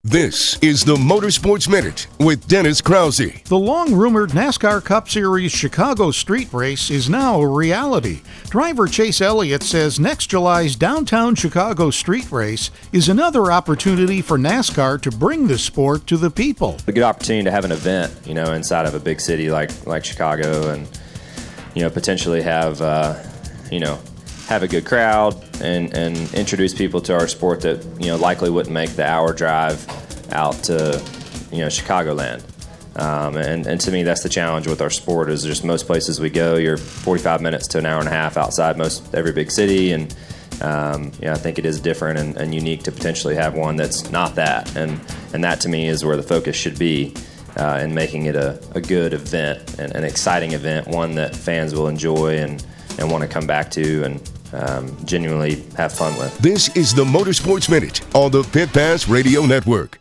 This is the Motorsports Minute with Dennis Krause. The long-rumored NASCAR Cup Series Chicago Street Race is now a reality. Driver Chase Elliott says next July's downtown Chicago Street Race is another opportunity for NASCAR to bring the sport to the people. A good opportunity to have an event, inside of a big city like Chicago, and potentially have have a good crowd and introduce people to our sport that likely wouldn't make the hour drive out to Chicagoland. And to me, that's the challenge with our sport. Is just most places we go, you're 45 minutes to an hour and a half outside every big city, and I think it is different and unique to potentially have one that's not that. And that to me is where the focus should be, in making it a good event, and an exciting event, one that fans will enjoy and want to come back to and genuinely have fun with. This is the Motorsports Minute on the Pit Pass Radio Network.